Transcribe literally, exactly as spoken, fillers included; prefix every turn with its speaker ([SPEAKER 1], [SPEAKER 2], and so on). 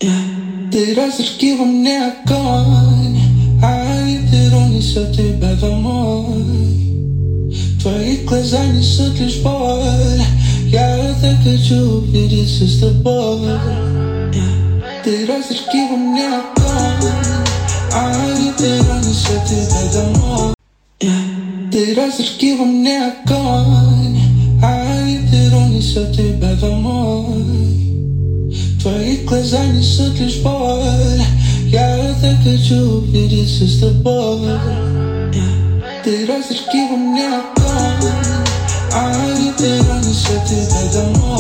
[SPEAKER 1] Ты разожги во мне огонь, а ветер унесет тебя домой. Твои глаза несут лишь боль, я так хочу увидеться с тобой. Ты разожги во мне огонь, а ветер унесет тебя домой. Ты разожги во мне огонь, а ветер унесет тебя домой. Твои глаза несут лишь боль, я так хочу увидеться с тобой. Ты разожги во мне огонь, а ветер унесет тебя домой.